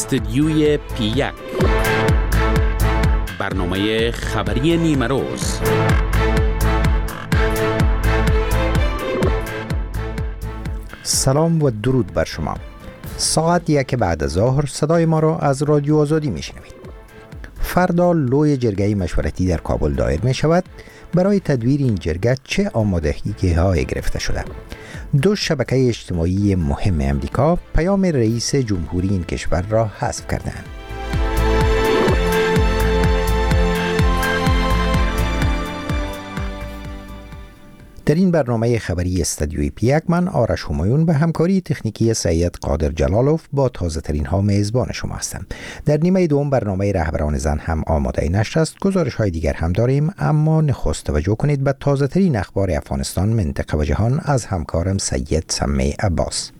استدیوی پی1 برنامه خبری نیمه روز. سلام و درود بر شما. ساعت 1 بعد از ظهر صدای ما را از رادیو آزادی میشنوید. فردا لوی جرگه مشورتی در کابل دایر می شود. برای تدویر این جرگه چه آمادگی‌هایی گرفته شده؟ دو شبکه اجتماعی مهم امریکا پیام رئیس جمهوری این کشور را حذف کردند. در این برنامه خبری استدیوی پی1 من آرش همایون به همکاری تکنیکی سید قادر جلالوف با تازه ترین ها میزبان شما هستم. در نیمه دوم برنامه رهبران زن هم آماده نشر است. گزارش های دیگر هم داریم، اما نخست توجه کنید به تازه ترین اخبار افغانستان، منطقه و جهان از همکارم سید سمی عباس.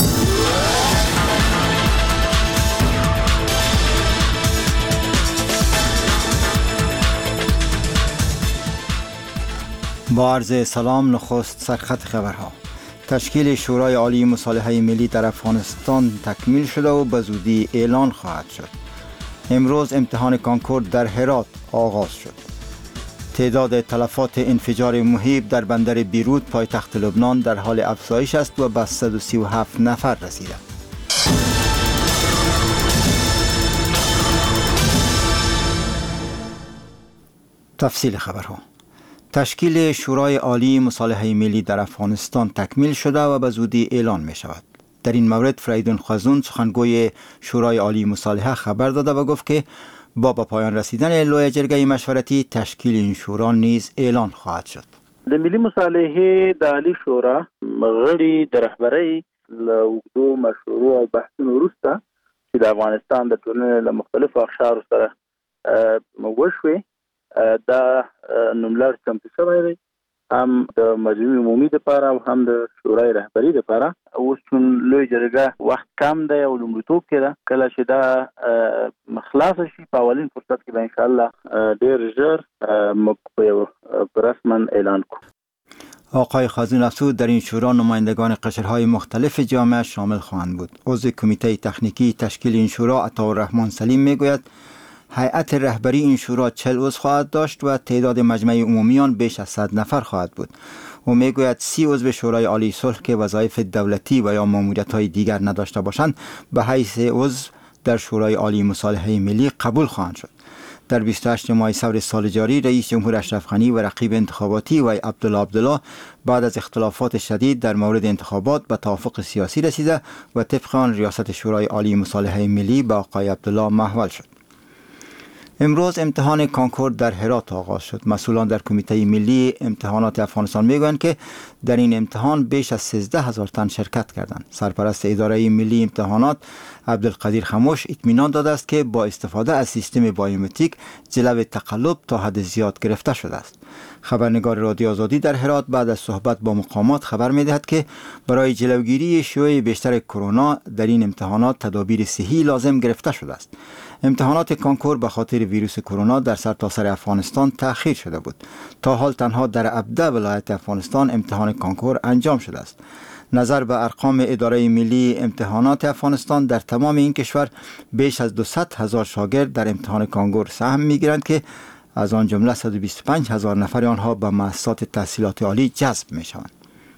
با عرض سلام، نخست سرخط خبرها. تشکیل شورای عالی مصالحه ملی در افغانستان تکمیل شده و به زودی اعلان خواهد شد. امروز امتحان کانکور در هرات آغاز شد. تعداد تلفات انفجار مهیب در بندر بیروت پایتخت لبنان در حال افزایش است و به 137 نفر رسیده. تفصیل خبرها. تشکیل شورای عالی مصالحه ملی در افغانستان تکمیل شده و به زودی اعلان می شود. در این مورد فریدون خزون، سخنگوی شورای عالی مصالحه، خبر داده و گفت که با به پایان رسیدن لوی جرگه مشورتی تشکیل این شورا نیز اعلان خواهد شد. د ملي مصالحه د عالی شورا غړي د رهبرۍ له اوږدو مشورو او بحثونو وروسته چې د افغانستان د ټولنې له مختلفو اقشارو سره وشوې دا نوملړ چمتو شوی دی، هم د مجمع عمومي دپاره او هم د شورای رهبري دپاره. اوس چون لوی جرګه وخت کم دی او لومړیتوب کې ده، کله چې دا خلاصه شي په اولین فرصت کې به انشاءالله ډېر ژر موږ په رسما اعلان کوو. آقای خزون افزود در این شورا نمایندگان قشرهای مختلف جامعه شامل خواهند بود. عضو کمیته تکنیکی تشکیل این شورا عطاالرحمن سلیم میگوید هیئت رهبری این شورا 40 عضو خواهد داشت و تعداد مجمع عمومی آن بیش از 100 نفر خواهد بود. او میگوید 30 عضو شورای عالی صلح که وظایف دولتی و یا ماموریت‌های دیگر نداشته باشند به حیث عضو در شورای عالی مصالحه ملی قبول خواهند شد. در 28 ماه سور سال جاری رئیس جمهور اشرف غنی و رقیب انتخاباتی و عبدالله بعد از اختلافات شدید در مورد انتخابات به توافق سیاسی رسیده و طبق آن ریاست شورای عالی مصالحه ملی به آقای عبدالله محول شد. امروز امتحان کانکور در هرات آغاز شد. مسئولان در کمیته ملی امتحانات افغانستان میگویند که در این امتحان بیش از 13,000 تن شرکت کردند. سرپرست اداره ملی امتحانات عبدالقدیر خموش اطمینان داده است که با استفاده از سیستم بایومتریک جلو تقلب تا حد زیاد گرفته شده است. خبرنگار رادیو آزادی در هرات بعد از صحبت با مقامات خبر می‌دهد که برای جلوگیری شیوع بیشتر کرونا در این امتحانات تدابیر صحی لازم گرفته شده است. امتحانات کانکور به خاطر ویروس کرونا در سرتاسر افغانستان تأخیر شده بود. تا حال تنها در 17 ولایت افغانستان امتحان کانکور انجام شده است. نظر به ارقام اداره ملی امتحانات افغانستان در تمام این کشور بیش از 200,000 شاگرد در امتحان کانکور سهم می‌گیرند که از آن جمله 125,000 نفر آنها به مؤسسات تحصیلات عالی جذب می‌شوند.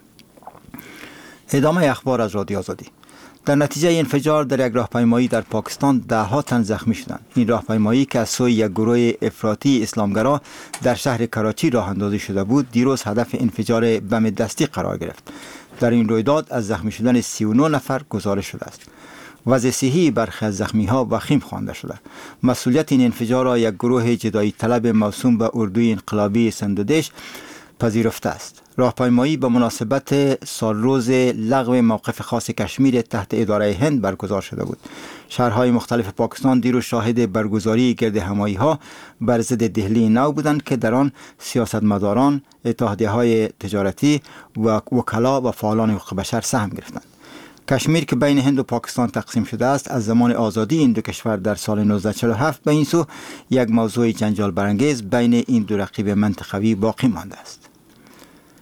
ادامه اخبار از رادیو آزادی. در نتیجه انفجار در یک راهپیمایی در پاکستان 10 تن زخمی شدند. این راهپیمایی که از سوی یک گروه افراطی اسلامگرا در شهر کراچی راه اندازی شده بود، دیروز هدف انفجار بم دستی قرار گرفت. در این رویداد از زخمی شدن 39 نفر گزارش شده است. وضع صحی برخی از زخمی‌ها وخیم خوانده شده. مسئولیت این انفجار را یک گروه جدایی طلب موسوم به اردوی انقلابی سندودش پذیرفته است. راهپیمایی به مناسبت سالروز لغو موقف خاص کشمیر تحت اداره هند برگزار شده بود. شهرهای مختلف پاکستان دیروز شاهد برگزاری گرد همایی‌ها بر ضد دهلی نو بودند که در آن سیاستمداران، اتحادیه‌های تجارتی و وکلا و فعالان حقوق بشر سهم گرفتند. کشمیر که بین هند و پاکستان تقسیم شده است، از زمان آزادی این دو کشور در سال 1947 به این سو یک موضوع جنجال برانگیز بین این دو رقیب منطقوی باقی مانده است.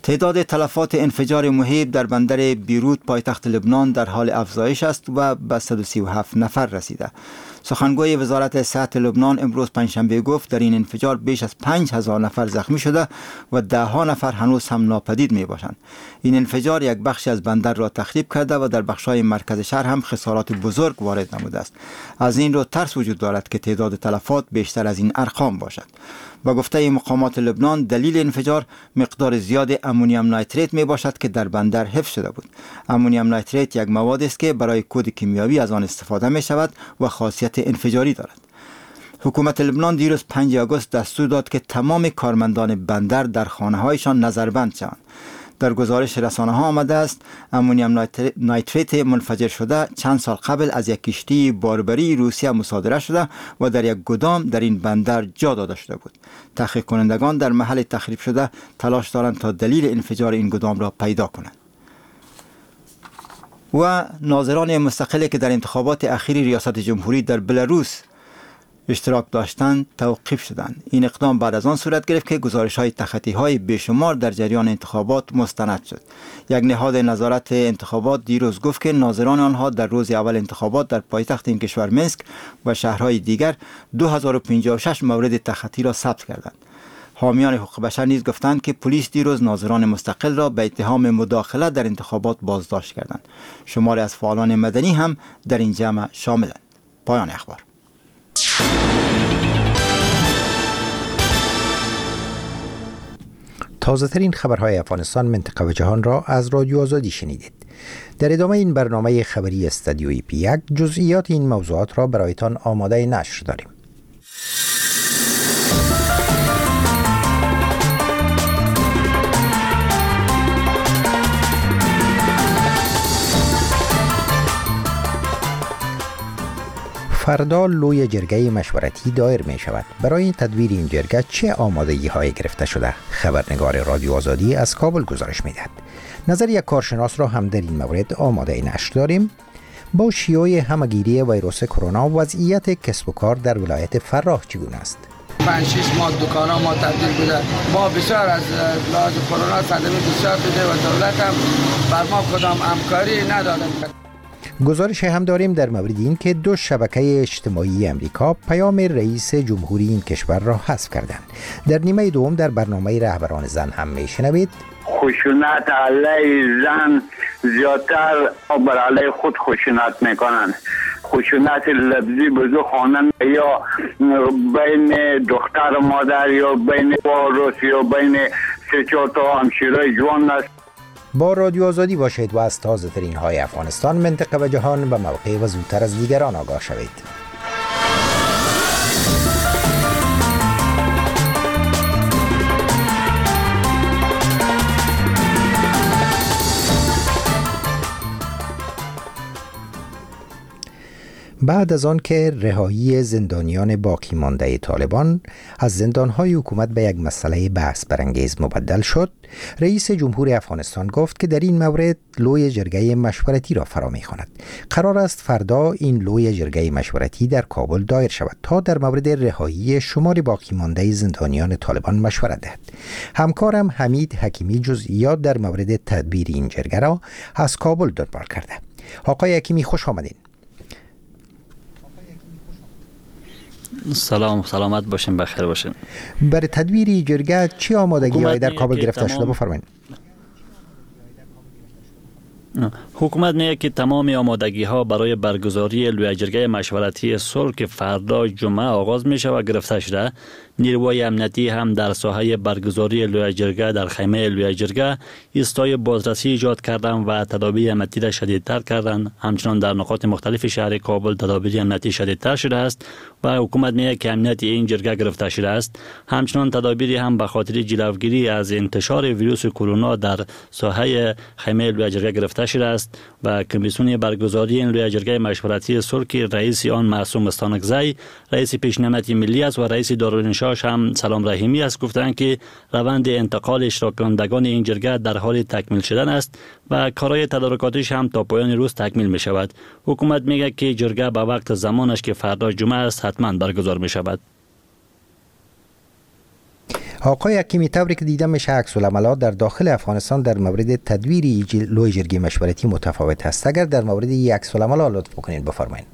تعداد تلفات انفجار مهیب در بندر بیروت پایتخت لبنان در حال افزایش است و به 137 نفر رسیده. سخنگوی وزارت صحت لبنان امروز پنجشنبه گفت در این انفجار بیش از 5000 نفر زخمی شده و 10 نفر هنوز هم ناپدید می باشند. این انفجار یک بخشی از بندر را تخریب کرده و در بخش‌های مرکز شهر هم خسارات بزرگ وارد نموده است. از این رو ترس وجود دارد که تعداد تلفات بیشتر از این ارقام باشد. با گفته مقامات لبنان دلیل انفجار مقدار زیاد امونیم نیتریت می باشد که در بندر حفظ شده بود. امونیم نیتریت یک مواد است که برای کود کیمیایی از آن استفاده می شود و خاصیت انفجاری دارد. حکومت لبنان دیروز 5 آگوست دستور داد که تمام کارمندان بندر در خانه‌هایشان نظربند شوند. در گزارش رسانه‌ها آمده است امونیم نیتریت منفجر شده چند سال قبل از یک کشتی باربری روسیه مصادره شده و در یک گدام در این بندر جا داده شده بود. تحقیق کنندگان در محل تخریب شده تلاش دارند تا دلیل انفجار این گدام را پیدا کنند. و ناظران مستقلی که در انتخابات اخیر ریاست جمهوری در بلاروس اشتراک داشتند توقیف شدند. این اقدام بعد از آن صورت گرفت که گزارش‌های تخطی‌های بیشمار در جریان انتخابات مستند شد. یک نهاد نظارت انتخابات دیروز گفت که ناظران آنها در روز اول انتخابات در پایتخت این کشور منسک و شهرهای دیگر 2056 مورد تخطی را ثبت کردند. حامیان حقوق بشر نیز گفتند که پلیس دیروز ناظران مستقل را به اتهام مداخله در انتخابات بازداشت کردند. شماری از فعالان مدنی هم در این جمع شاملند. پایان اخبار. تازه ترین خبرهای افغانستان، منطقه و جهان را از رادیو آزادی شنیدید. در ادامه این برنامه خبری استدیوی پی1 جزئیات این موضوعات را برایتان آماده نشر داریم. فردا لوی جرگه مشورتی دایر می شود. برای تدویر این جرگه چه آمادگی های گرفته شده؟ خبرنگار رادیو آزادی از کابل گزارش می دهد. نظر یک کارشناس را هم در این مورد آماده نشر داریم. با شیوع همگیری ویروس کرونا وضعیت کسب و کار در ولایت فراه چگونه است؟ 5-6 ماه دکانا ما تبدیل بوده. ما بسیار از لحاظ کرونا صدمه بسیار دیده و دولت هم بر ما کدام همکاری نداده. گزارش هم داریم در مورد این که 2 شبکه اجتماعی امریکا پیام رئیس جمهوری این کشور را حذف کردند. در نیمه دوم در برنامه رهبران زن هم میشنوید خشونت علیه زن زیادتر بر علیه خود خشونت میکنن. خشونت لفظی بزو خانم یا بین دختر و مادر یا بین وارث یا بین 3-4 تا همشیره جوان است. با رادیو آزادی باشید و از تازه ترین های افغانستان، منطقه و جهان به موقع و زودتر از دیگران آگاه شوید. بعد از آن که رهایی زندانیان باقی مانده طالبان از زندانهای حکومت به یک مسئله بحث برانگیز مبدل شد، رئیس جمهور افغانستان گفت که در این مورد لوی جرگه مشورتی را فرا می‌خواند. قرار است فردا این لوی جرگه مشورتی در کابل دایر شود تا در مورد رهایی شمار باقی مانده زندانیان طالبان مشورت دهد. همکارم حمید حکیمی جزئیات در مورد تدبیر این جرگه را از کابل دنبال کرده. آقای حکیمی خوش آمدین. سلامت باشین، بخیر باشین. برای تدویر جرگه چی آمادگی‌هایی در کابل گرفته شده؟ بفرمایید. حکومت میگه که تمام آمادگی ها برای برگزاری لوی جرگه مشورتی صلح که فردا جمعه آغاز میشه و گرفته شده. نیروهای امنیتی هم در ساحه برگزاری لوی جرگه در خیمه لوی جرگه ایستای بازرسی ایجاد کردن و تدابیر امنیتی را شدیدتر کردن. همچنان در نقاط مختلف شهر کابل تدابیر امنیتی شدیدتر شده است و حکومت میگه که امنیت این جرگه گرفته شده است. همچنان تدابیری هم به خاطر جلوگیری از انتشار ویروس کرونا در ساحه خیمه لوی جرگه گرفته شده است و کمیسیون برگزاری این لوی جرگه مشورتی صلح که رئیس آن معصوم استانکزی، رئیس پیشنهادی ملی است و رئیس دارالانشاش هم سلام رحیمی است، گفتند که روند انتقال اشتراک کنندگان این جرگه در حال تکمیل شدن است و کارهای تدارکاتیش هم تا پایان روز تکمیل می شود. حکومت میگه که جرگه به وقت زمانش که فردا جمعه است حتما برگزار می شود. آقای حکیمی، طوری که دیدم میشه عکس العملات در داخل افغانستان در مورد تدویر لوی جرگه مشورتی متفاوت است. اگر در مورد این عکس العملات لطف بکنید بفرمایید.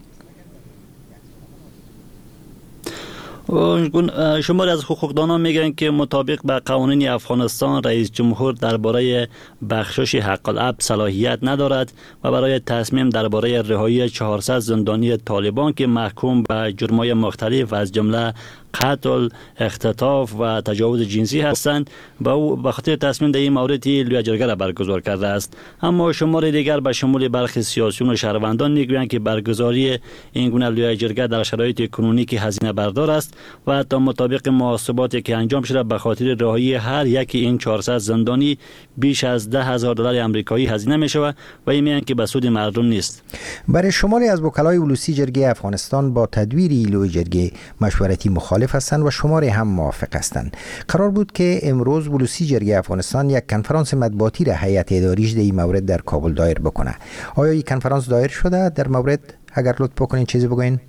شماری از حقوقدانان میگن که مطابق با قوانین افغانستان رئیس جمهور درباره بخشش حق العبد صلاحیت ندارد و برای تصمیم درباره رهایی 400 زندانی طالبان که محکوم به جرم‌های مختلف از جمله قتل، اختطاف و تجاوز جنسی هستند و او به خاطر تصمیم در این مورد لوی جرگه را برگزار کرده است. اما شمار دیگر به شمول برخی سیاسیون و شهروندان میگویند که برگزاری این گونه لوی جرگه در شرایط کنونی که هزینه بردار است و تا مطابق محاسباتی که انجام شده به خاطر رهایی هر یک این 400 زندانی بیش از $10,000 آمریکایی هزینه می شود و این میگویند که به سود مردم نیست. برای شماری از وکلای ولوسی جرگه افغانستان با تدویر لوی جرگه مشورتی مخالف هستند و شماری هم موافق هستند. قرار بود که امروز ولوسی جرگه افغانستان یک کنفرانس مطبوعاتی را هیئت اداریش در این مورد در کابل دایر بکنه. آیا این کنفرانس دایر شده؟ در مورد اگر لطف بکنین چیزی بگوین.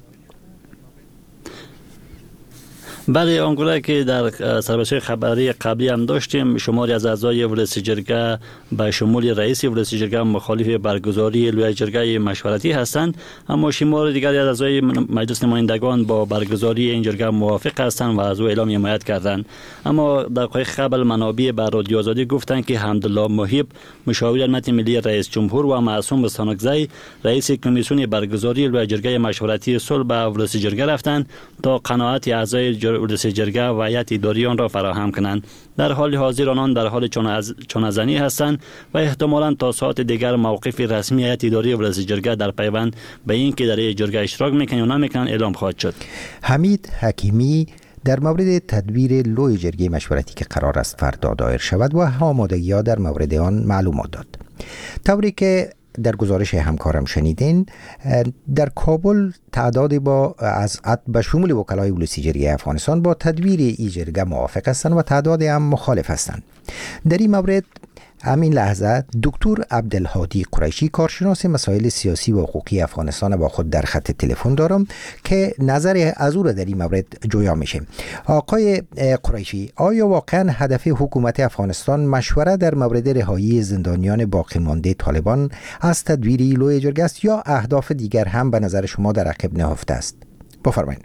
بله، آنگونه که در سررسان‌های خبری قبلی هم داشتیم، شماری از اعضای ولوسی جرگه به شمول رئیس ولوسی جرگه مخالف برگزاری لوی جرگه مشورتی هستند، اما شمار دیگری از اعضای مجلس نمایندگان با برگزاری این جرگه موافق هستند و از او اعلام حمایت کردند. اما دقایق قبل منابع به رادیو آزادی گفتند که حمدالله محب مشاور امنیت ملی رئیس جمهور و معصوم بستانکزی رئیس کمیسیون برگزاری لوی جرگه مشورتی صلح به ولوسی جرگه رفتند تا قناعت اعضای ولوسی جرگه و هیئت اداری آن را فراهم کنند. در حال حاضر آنان در حال چانه‌زنی هستند و احتمالاً تا ساعت دیگر موقف رسمی هیئت اداری ولوسی جرگه در پیوند به این که در این جرگه اشتراک میکنند یا نمیکنند اعلام خواهد شد. حمید حکیمی در مورد تدویر لوی جرگه مشورتی که قرار است فردا دایر شود و آمادگی‌ها در مورد آن معلومات داد. طوری که در گزارش همکارم شنیدین، در کابل تعدادی به شمول وکلای ولوسی جرگه افغانستان با تدویر این جرگه موافق هستند و تعدادی هم مخالف هستند. در این مورد همین لحظه دکتر عبدالهادی قریشی کارشناس مسائل سیاسی و حقوقی افغانستان با خود در خط تلفن دارم که نظر از او را در این مورد جویا میشه. آقای قریشی، آیا واقعا هدف حکومت افغانستان مشوره در مورد رهایی زندانیان باقی مانده طالبان از تدویر لوی جرگه است یا اهداف دیگر هم به نظر شما در عقب نهفته است؟ بفرمایید.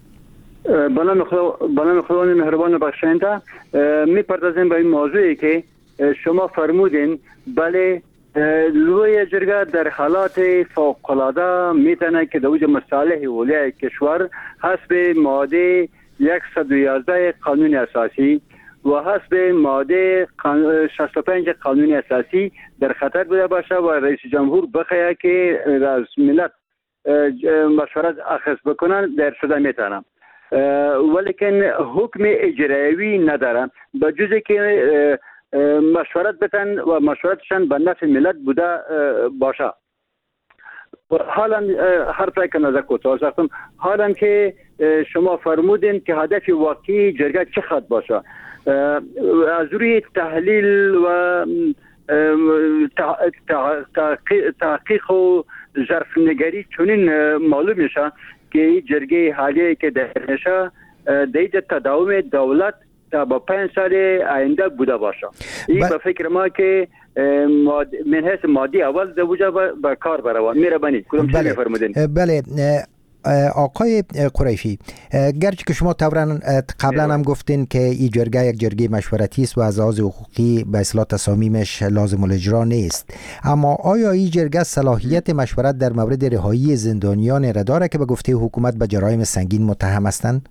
به نام خداوند مهربان و بخشنده میپردازیم به این موضوعی که شما فرمودین. بله، لوی جرگه در حالات فوق‌العاده میتونه که دوج مصالح اولیای کشور حسب ماده 111 قانون اساسی و حسب ماده 65 قانون اساسی در خطر بوده باشه و رئیس جمهور بخواه که از ملت مشورت اخذ بکنن در شده میتونم، ولیکن حکم اجرایی ندارم به جزی که مشورت بتن و مشورتشان به نفع ملت بوده باشه. حالا حرف که نظر کوتاه ساختم، حالا که شما فرمودین که هدف واقعی جرگه چه خواهد باشه، از روی تحلیل و تحقیق و ظرفنگری چنین معلوم میشه که جرگه حالی که در نشه دیده تداوم دولت تا با 5 سال آینده بوده باشه. این به فکر ما که من حیث مادی اول در وجه به کار بروان میره بانی کدوم چیزی فرمودین. بله آقای قریشی، گرچه که شما قبلا هم گفتین که این جرگه یک جرگه مشورتی است و از لحاظ حقوقی به اصطلاح تصامیمش لازم الاجرا نیست، اما آیا این جرگه صلاحیت مشورت در مورد رهایی زندانیان را داره که به گفته حکومت به جرایم سنگین متهم هستند؟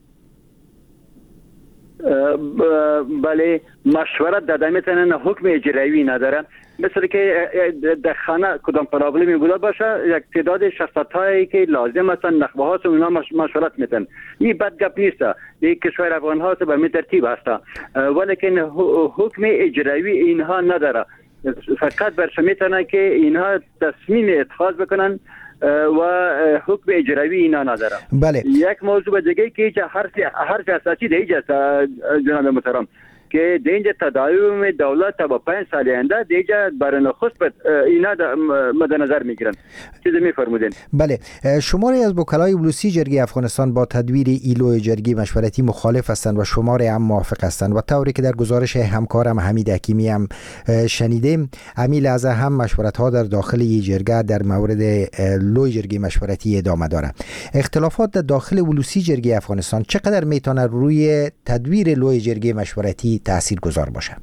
بله، مشورت داده میتونن، حکم اجرایی نداره. مثل که در خانه کدام پرابلمی بوده باشه یک تعداد شخصیت هایی که لازم هستن نخبه ها اونا مشورت میتن. این بد گپ نیست، این کشور افغان ها به می ترتیب هست، ولیکن حکم اجرایی اینها نداره. فقط برش میتونه که اینها تصمیم اتخاذ بکنن و حکم اجرایی اینا نداره. بله. یک موضوع دیگه که حرف اساسی دیگه است جناب محترم که اینجا تداوم دولت با 5 سال آینده اینجا برای نخست اینا مد نظر میگیرن. چیزی میفرمودین؟ بله، شماری از وکلای بلوسی جرگه افغانستان با تدویر ایلو جرگه مشورتی مخالف هستند و شماری هم موافق هستند و طوری که در گزارش همکارم حمید حکیمی هم شنیدیم، همین لحظه هم مشورت ها در داخل این جرگه در مورد لوی جرگه مشورتی ادامه داره. اختلافات در داخل بلوسی جرگه افغانستان چقدر میتونه روی تدویر لوی جرگه مشورتی تأثیر گذار باشه؟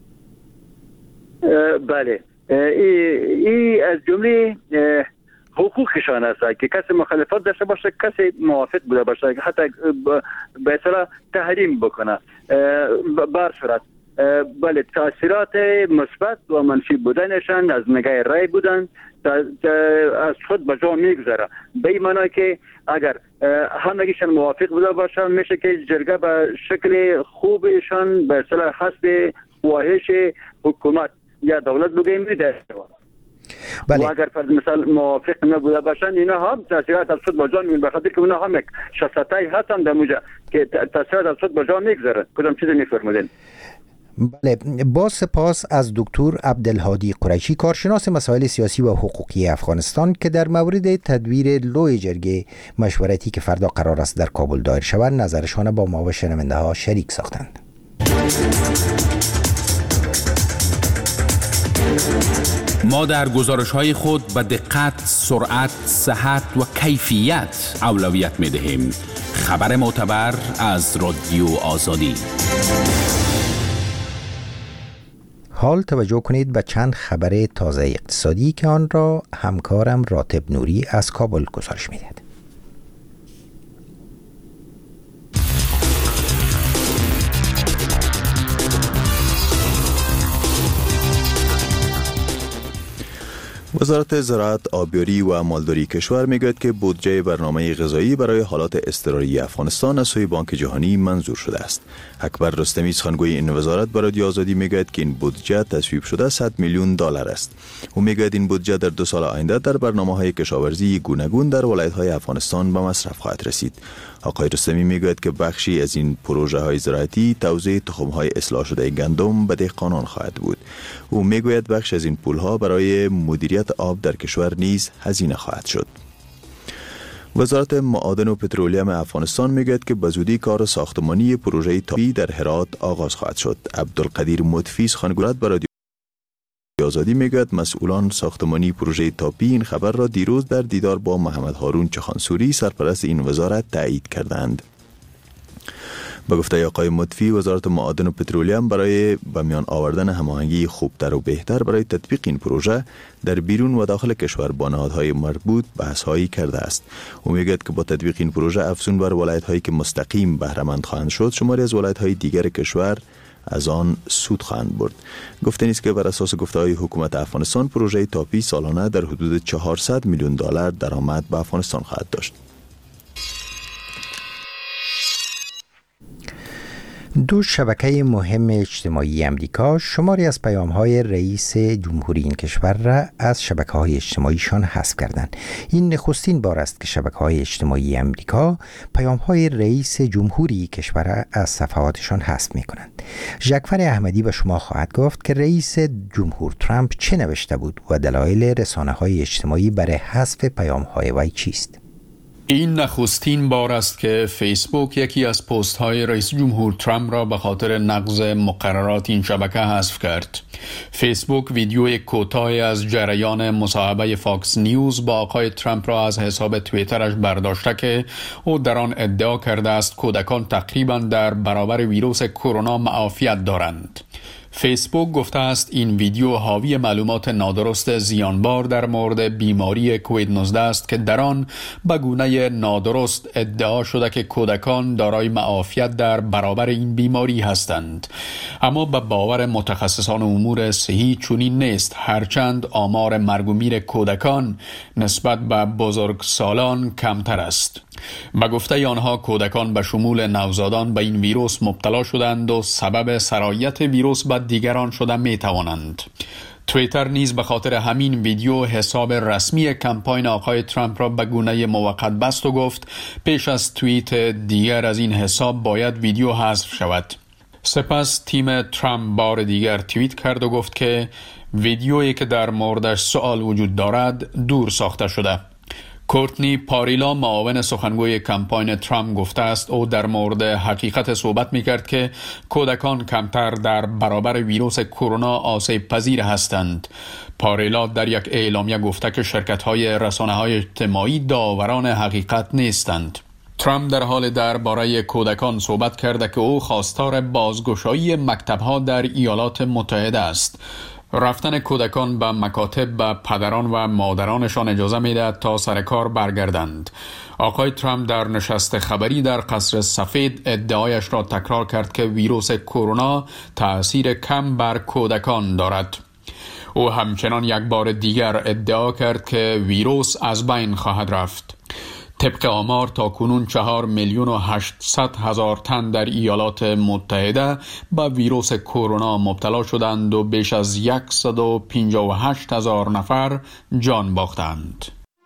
بله، این از جمله حقوقشان است که کسی مخالفت داشته باشه، کسی موافق بوده باشه، حتی به اصطلاح تحریم بکنه. بر صورت بله، تاثیرات مثبت و منفی بودنشان از نگاه رای بودن از خود به جا میگذره، به این معنی که اگر همگیشان موافق بوده باشن میشه که جرگه به شکل خوبشان به اصطلاح حسب خواهش حکومت یا دولت بگیم میده. بله. و اگر فرض مثال موافق نبوده باشن اینا هم تاثیرات از خود به جا میگذره، بخاطر که اونا هم شخصیتایی هستن در موجه که تاثیرات از خود به جا میگذره. کدام چیزی میفرمودین؟ بله، با سپاس از دکتر عبدالهادی قریشی، کارشناس مسائل سیاسی و حقوقی افغانستان، که در مورد تدویر لوی جرگه مشورتی که فردا قرار است در کابل دایر شود نظرشان با ما و شنونده ها شریک ساختند. ما در گزارش‌های خود به دقت، سرعت، صحت و کیفیت اولویت می‌دهیم. خبر معتبر از رادیو آزادی. حال توجه کنید به چند خبر تازه اقتصادی که آن را همکارم راتب نوری از کابل گزارش می‌دهد. وزارت زراعت، آبیاری و مالداری کشور میگوید که بودجه برنامه غذایی برای حالات اضطراری افغانستان از سوی بانک جهانی منظور شده است. اکبر رستمی، سخنگوی این وزارت، به رادیو آزادی میگوید که این بودجه تصویب شده 100 میلیون دلار است. او میگوید این بودجه در 2 سال آینده در برنامه‌های کشاورزی گوناگون در ولایت‌های افغانستان به مصرف خواهد رسید. آقای رستمی میگوید که بخشی از این پروژه های زراعتی توزیع تخم‌های اصلاح شده گندم به دهقانان خواهد بود. او میگوید بخش از این پول‌ها برای مدیریت آب در کشور نیز هزینه خواهد شد. وزارت معادن و پترولیم افغانستان میگوید که به زودی کار ساختمانی پروژه تاپی در هرات آغاز خواهد شد. عبدالقدیر مطفی، سخنگوی به رادیو آزادی میگوید مسئولان ساختمانی پروژه تاپی این خبر را دیروز در دیدار با محمد هارون چخانسوری، سرپرست این وزارت، تایید کردند. به گفته آقای مطفی، وزارت معادن و پترولیم برای به میان آوردن هماهنگی خوبتر و بهتر برای تطبیق این پروژه در بیرون و داخل کشور با نهادهای مربوط بحث‌هایی کرده است. او میگوید که با تطبیق این پروژه افزون بر ولایت‌هایی که مستقیم بهره مند خواهند شد، شماری از ولایت‌های دیگر کشور از آن سود خواهند برد. گفته نیست که بر اساس گفته‌های حکومت افغانستان پروژه تاپی سالانه در حدود 400 میلیون دلار درآمد به افغانستان خواهد داشت. دو شبکه مهم اجتماعی امریکا شماری از پیام‌های رئیس جمهوری این کشور را از شبکه‌های اجتماعیشان حذف کردند. این نخستین بار است که شبکه‌های اجتماعی امریکا پیام‌های رئیس جمهوری کشور را از صفحاتشان حذف می‌کنند. ژکفر احمدی به شما خواهد گفت که رئیس جمهور ترامپ چه نوشته بود و دلایل رسانه‌های اجتماعی برای حذف پیام‌های وی چیست. این نخستین بار است که فیسبوک یکی از پست های رئیس جمهور ترامپ را به خاطر نقض مقررات این شبکه حذف کرد. فیسبوک ویدیوی کوتاهی از جریان مصاحبه فاکس نیوز با آقای ترامپ را از حساب توییترش برداشته که او در آن ادعا کرده است کودکان تقریباً در برابر ویروس کرونا معافیت دارند. فیسبوک گفته است این ویدیو حاوی معلومات نادرست زیانبار در مورد بیماری کووید 19 است که در آن به گونه نادرست ادعا شده که کودکان دارای معافیت در برابر این بیماری هستند. اما به باور متخصصان امور صحی چنین نیست، هرچند آمار مرگ و میر کودکان نسبت به بزرگسالان کمتر است. به گفته آنها کودکان به شمول نوزادان به این ویروس مبتلا شدند و سبب سرایت ویروس به دیگران شده می توانند. توییتر نیز به خاطر همین ویدیو حساب رسمی کمپاین آقای ترامپ را به گونه موقت بست و گفت پیش از توییت دیگر از این حساب باید ویدیو حذف شود. سپس تیم ترامپ بار دیگر توییت کرد و گفت که ویدیویی که در موردش سوال وجود دارد دور ساخته شده. کورتنی پاریلا معاون سخنگوی کمپاین ترامپ گفته است او در مورد حقیقت صحبت می‌کرد که کودکان کمتر در برابر ویروس کرونا آسیب پذیر هستند. پاریلا در یک اعلامیه گفته که شرکت‌های رسانه‌های اجتماعی داوران حقیقت نیستند. ترامپ در حال درباره کودکان صحبت کرده که او خواستار بازگشایی مکتب‌ها در ایالات متحده است. رفتن کودکان به مکاتب به پدران و مادرانشان اجازه می‌دهد تا سر کار برگردند. آقای ترامپ در نشست خبری در قصر سفید ادعایش را تکرار کرد که ویروس کرونا تأثیر کم بر کودکان دارد. او همچنان یک بار دیگر ادعا کرد که ویروس از بین خواهد رفت. طبق آمار تاکنون 4,800,000 تن در ایالات متحده به ویروس کرونا مبتلا شدند و بیش از 158,000 نفر جان باختند.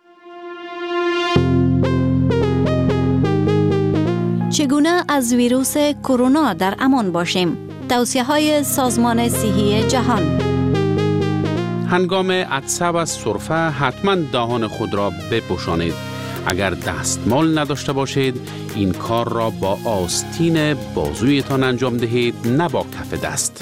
چگونه از ویروس کرونا در امان باشیم؟ توصیه‌های سازمان صحی جهان. هنگام عطسه و سرفه حتما دهان خود را بپوشانید. اگر دستمال نداشته باشید این کار را با آستین بازویتان انجام دهید، نه با کف دست.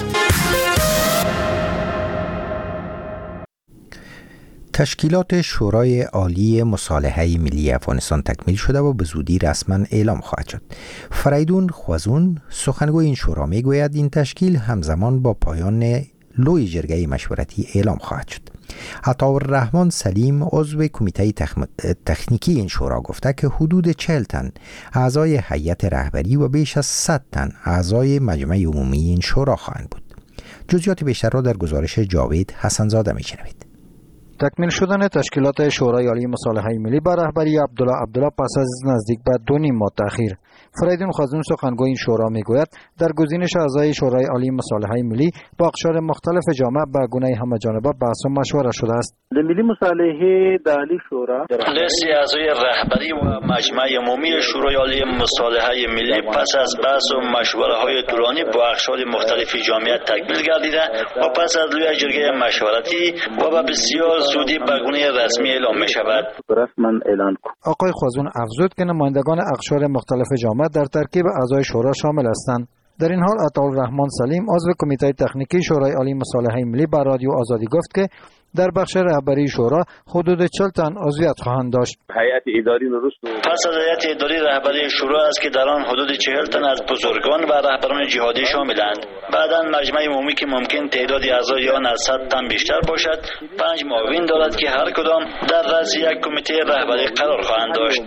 تشکیلات شورای عالی مصالحه ملی افغانستان تکمیل شده و به زودی رسما اعلام خواهد شد. فریدون خوازون سخنگوی این شورا میگوید این تشکیل همزمان با پایان لوی جرگه مشورتی اعلام خواهد شد. عطاالرحمن سلیم عضو کمیته تکنیکی این شورا گفته که حدود 40 تن اعضای هیئت رهبری و بیش از 100 تن اعضای مجمع عمومی این شورا خواهند بود. جزئیات بیشتر را در گزارش جاوید حسنزاده میشنوید. تکمیل شدن تشکیلات شورای عالی مصالحه ملی با رهبری عبدالله پس از نزدیک به 2.5 ماه تأخیر. فریدون خوازون سخنگوی این شورا میگوید در گزینش اعضای شورای عالی مصالحه ملی با اقشار مختلف جامعه به گونه همه‌جانبه بحث و مشوره شده است. ملی مصالحه عالی شورا لیست اعضای رهبری و مجمع عمومی شورای عالی مصالحه ملی پس از بحث و مشوره‌های طولانی با اقشار مختلف جامعه تکمیل گردیده و پس از لوی جرگه مشورتی و به بسیار زودی به گونه رسمی اعلام می‌شود. رسما اعلان کن. آقای خوازون افزود که نمایندگان اقشار مختلف جامعه در ترکیب اعضای شورا شامل هستند. در این حال عطاالرحمن سلیم عضو کمیته تکنیکی شورای عالی مصالحه ملی به رادیو آزادی گفت که در بخش رهبری شورا حدود 40 تن عضویت خواهند داشت. هیئت اداری پس از هیئت اداری رهبری شورا است که در آن حدود 40 تن از بزرگان و رهبران جهادی شاملند. بعداً مجمع عمومی که ممکن تعداد اعضای آن از 100 تن بیشتر باشد 5 معاون دارد که هر کدام در رأس یک کمیته رهبری قرار خواهند داشت.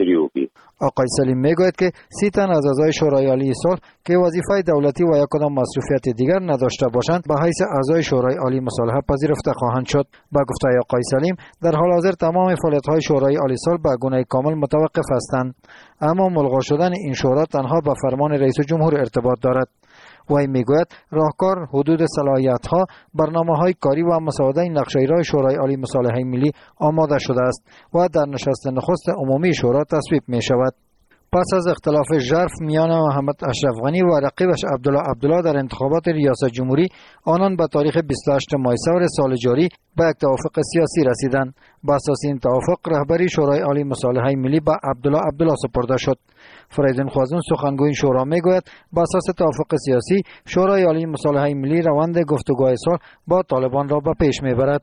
آقای سلیم میگوید که 30 تن از اعضای شورای عالی صلح که وظیفه دولتی و یک کدام مصروفیت دیگر نداشته باشند به حیث اعضای شورای عالی مصالحه پذیرفته خواهند شد. با گفته آقای سلیم در حال حاضر تمام فعالیت‌های شورای عالی صلح به گونه کامل متوقف هستند، اما ملغا شدن این شورا تنها به فرمان رئیس جمهور ارتباط دارد. وی میگوید راهکار حدود صلاحیت‌ها، برنامه‌های کاری و مسوده نقشه اجرای شورای عالی مصالحه ملی آماده شده است و در نشست نخست عمومی شورا تصویب می‌شود. پس از اختلاف ژرف میان محمد اشرف غنی و رقیبش عبدالله در انتخابات ریاست جمهوری، آنان به تاریخ 28 ماه سال سال جاری به یک توافق سیاسی رسیدند. با اساس این توافق رهبری شورای عالی مصالحه ملی به عبدالله سپرده شد. فریدون خوازون سخنگوی شورا میگوید با اساس توافق سیاسی شورای عالی مصالحه ملی روند گفتگوهای صلح با طالبان را به پیش میبرد.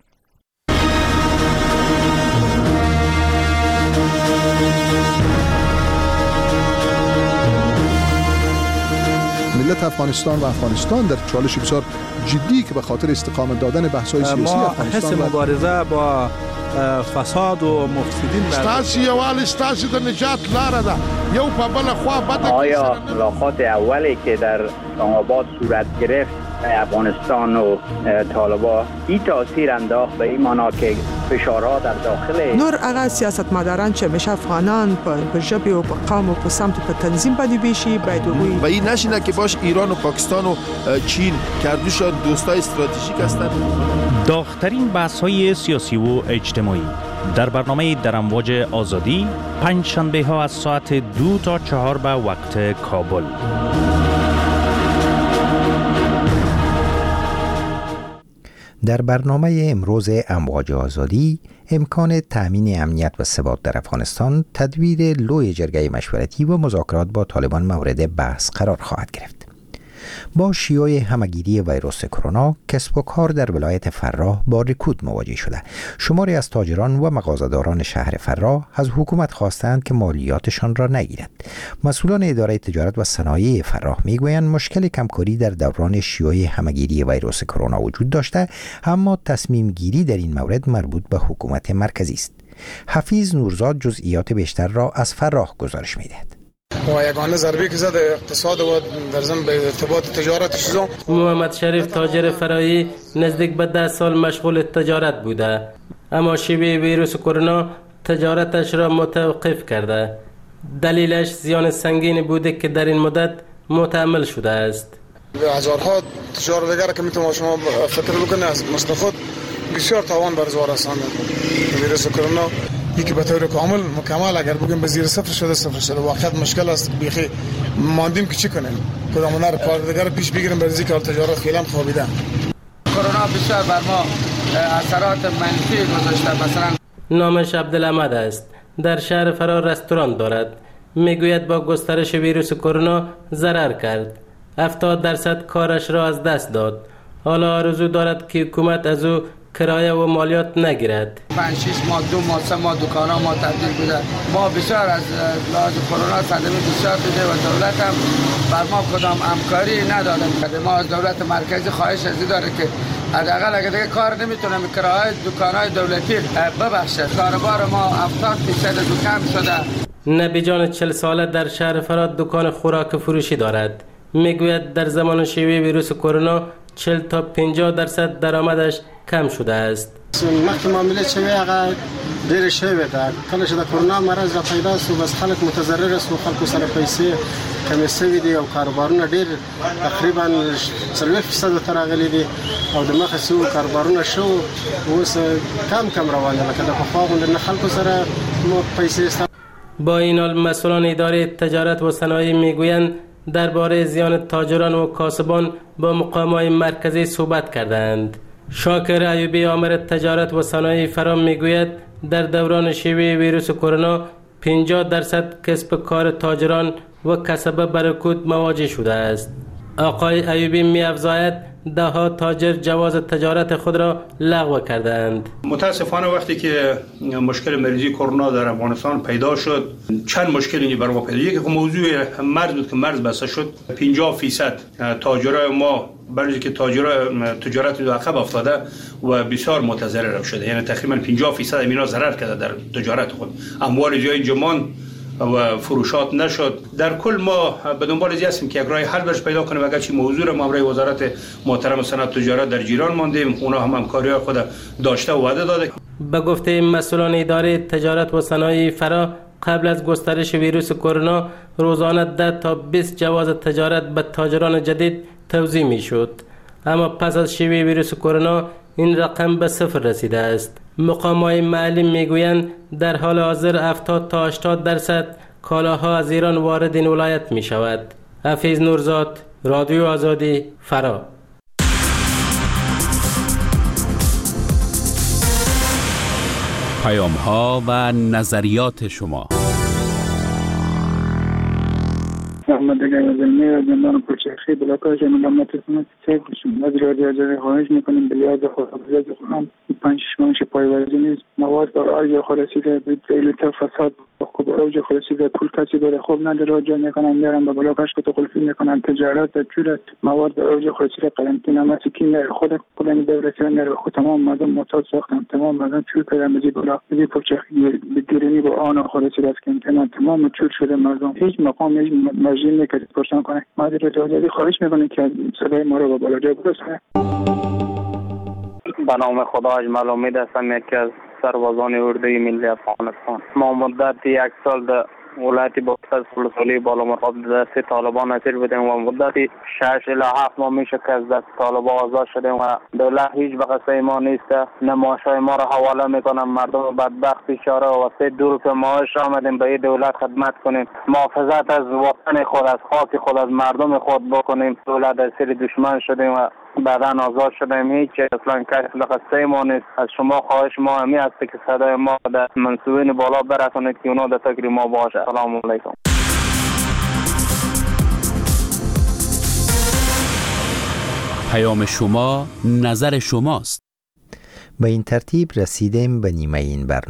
ملت افغانستان و افغانستان در چالش بسیار جدی که به خاطر استقامت دادن بحث‌های سیاسی افغانستان حس مبارزه با فساد و مفسدین ستاسي یوال ستاسي د نجات لاره ده یو په بل خوا بده. آیا ملاقات اولی که در اسلام‌آباد صورت گرفت افغانستان و طالبان این تاثیر انداخت به این معنا که فشارها در داخل نور هغه سیاستمداران چې مشه افغانان په ژبه او په قوم او په سمت په تنظیم باندې بشي باید وي و این نشینه که باش ایران و پاکستان و چین کردوش دوستای استراتژیک هستند. داغ‌ترین بحث‌های سیاسی و اجتماعی در برنامه در امواج آزادی پنج شنبه ها از ساعت 2 تا 4 به وقت کابل. در برنامه امروز امواج آزادی امکان تأمین امنیت و ثبات در افغانستان تدبیر لوی جرگه مشورتی و مذاکرات با طالبان مورد بحث قرار خواهد گرفت. با شیوع همهگیری ویروس کرونا کسب و کار در ولایت فراه با رکود مواجه شده. شماری از تاجران و مغازه‌داران شهر فراه از حکومت خواستند که مالیاتشان را نگیرد. مسئولان اداره تجارت و صنایع فراه میگویند مشکل کمکاری در دوران شیوع همهگیری ویروس کرونا وجود داشته، اما تصمیم گیری در این مورد مربوط به حکومت مرکزی است. حفیظ نورزاد جزئیات بیشتر را از فراه گزارش می‌دهد. و یگانه ضربه که زد اقتصاد و در ضمن به ارتباط تجارتش. محمد شریف تاجر فرایی نزدیک به 10 سال مشغول تجارت بوده، اما شیوع ویروس کرونا تجارتش را متوقف کرده. دلیلش زیان سنگین بوده که در این مدت متحمل شده است. هزارها تجار دیگر که میتونم شما فکر بکنید از مثل خود بسیار تاوان بر زوار رسانده ویروس کرونا. یکی به طور مکمل اگر بگیم به زیر صفر شده واقعا مشکل است. بیخی ماندیم که چی کنیم، کدام هنر کار دیگر پیش بگیریم برای اینکه تجارت فعلا خوابیده. کرونا بسیار بر ما اثرات منفی گذاشته. مثلا نامش عبدالحمد است، در شهر فراه رستوران دارد. میگوید با گسترش ویروس کرونا ضرر کرد، 70% کارش را از دست داد. حالا آرزو دارد که حکومت از او کرایه و مالیات نگیرد. 5-6 ماه 2 ماه 3 ماه دکانا ما تعطیل بوده. ما بسیار از لحاظ کرونا صدمه بسیار دیده و دولت هم بر ما کدام همکاری نداده. ما از دولت مرکزی خواهش ازی داره که حداقل اگه دیگه کار نمیتونم کرایه دکانای دولتی ببخشه. کاربار ما 70% کم شده. نبی جان 40 ساله در شهر فراه دکان خوراک فروشی دارد. میگوید در زمان شیوع ویروس کرونا 40 تا 50% درآمدش کم شده است. وقتی معامله شوی هغه ډېر شوی ده. کله چې د کرونا مرض را پیدا شو بس خلک متضرر شو، خلکو سره پیسې کمې شوي دي او کاروبارونه ډېر تقریبا 40% ته راغلي دي او د مخه سو کاروبارونه شو اوس کم روان دي لکه د پخوا غوندې نه خلکو سره پیسې. با این حال مسئولان اداره تجارت و صنایع میگویند درباره زیان تاجران و کاسبان با مقامات مرکزی صحبت کردند. شاکر ایوبی آمر تجارت و صنایع فراه میگوید در دوران شیوع ویروس کرونا 50% کسب کار تاجران و کسبه به رکود مواجه شده است. آقای ایوبی می‌افزاید ده‌ها تاجر جواز تجارت خود را لغو کردند. متاسفانه وقتی که مشکل مریضی کرونا در افغانستان پیدا شد چند مشکلی بر ما پیدا. یکی موضوع مرز بود که مرز بسته شد. 50% تاجرای ما برای که تجارت دو عقب افتاده و بسیار متضرر شده. یعنی تقریبا 50% اینا ضرر کرده در تجارت خود. اموال جای جمان و فروشات نشد. در کل ما به دنبال این هستیم که یک راه حل برش پیدا کنیم. اگر چی موضوع را مامورای وزارت محترم صنعت تجارت در جیران ماندیم، اونا هم همکاری خود داشته و وعده داده. به گفته مسئولان اداره تجارت و صنایع فراه قبل از گسترش ویروس کرونا روزانه 10 تا 20 جواز تجارت به تاجران جدید توزیع میشد، اما پس از شیوع ویروس کرونا این رقم به 0 رسیده است. مقامات محلی میگویند در حال حاضر 70 تا 80% کالاها از ایران وارد این ولایت می شود. حفیظ نورزاد، رادیو آزادی، فراه. پیام ها و نظریات شما. محمد گنجانی از زندان کوچکخی بلاک‌های ملامت سنت سید بشیم. از رادیو خواهش میکنیم به یاد خداوند خودم 5-6 ماه پایوازی نیست. مواد برای خلاصیده به دلیل فساد اوج خلاصیده پول کسی داره خوب نداره راجع میکنن میارن به بلاکش که قلفی میکنن تجارت چوره مواد اوج خلاصیده قرنطینه مسکین خود کلن دولت نره خود تمام مردم معتاد ساختن تمام مردم چور کردن به بلاک به کوچکخی بگیرنی با آن خلاصیده است که تمام چور شده مردم هیچ مقام هیچ مجری نکرد پرسان کنه. ما در رادیو خواهش میکنیم که صدای ما رو به بالا جا برسونه. به نام خدا اجمل امید هستم، یکی از سربازان اردوی ملی افغانستان. ما مدت 1 سال در ولایت باکسر سلسله بالا مرغاب دست طالبان اسیر بودیم و مدت 6 الی 7 ماه میشه که از دست طالبان آزاد شدیم و دولت هیچ به قصه ما نیست. نمایش‌های ما را حواله میکنم مردم بدبخت بیچاره و 3 دور که معاش آمدیم به این دولت خدمت کنیم، محافظت از وطن خود، از خاک خود، از مردم خود بکنیم. دولت اسیر دشمن شدیم و بعداً آزاد شدیم. هیچ اصلا کسی لقصه ما نیست. از شما خواهش ما همی است که صدای ما در منصوبین بالا برسانید که اونا در فکر ما باشه. سلام علیکم. پیام شما نظر شماست. به این ترتیب رسیدیم به نیمه این برنامه.